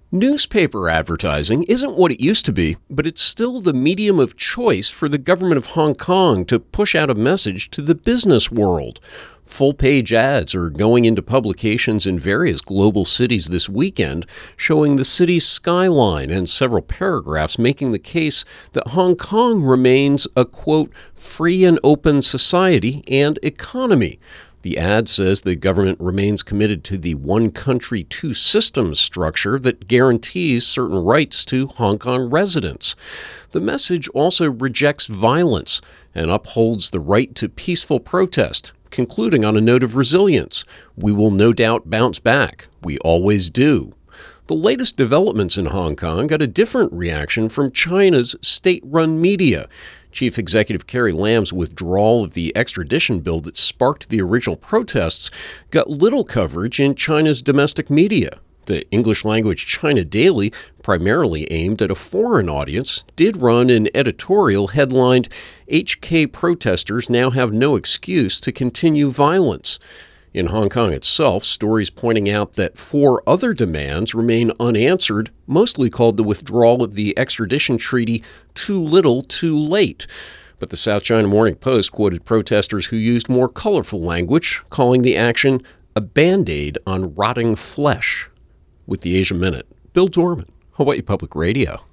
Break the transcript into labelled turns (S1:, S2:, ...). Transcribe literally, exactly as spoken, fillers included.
S1: Newspaper advertising isn't what it used to be, but it's still the medium of choice for the government of Hong Kong to push out a message to the business world. Full-page ads are going into publications in various global cities this weekend, showing the city's skyline and several paragraphs making the case that Hong Kong remains a, quote, free and open society and economy. The ad says the government remains committed to the one country, two systems structure that guarantees certain rights to Hong Kong residents. The message also rejects violence and upholds the right to peaceful protest, concluding on a note of resilience. We will no doubt bounce back. We always do. The latest developments in Hong Kong got a different reaction from China's state-run media. Chief Executive Carrie Lam's withdrawal of the extradition bill that sparked the original protests got little coverage in China's domestic media. The English-language China Daily, primarily aimed at a foreign audience, did run an editorial headlined, "H K protesters now have no excuse to continue violence." In Hong Kong itself, stories pointing out that four other demands remain unanswered, mostly called the withdrawal of the extradition treaty too little, too late. But the South China Morning Post quoted protesters who used more colorful language, calling the action a Band-Aid on rotting flesh. With the Asia Minute, Bill Dorman, Hawaii Public Radio.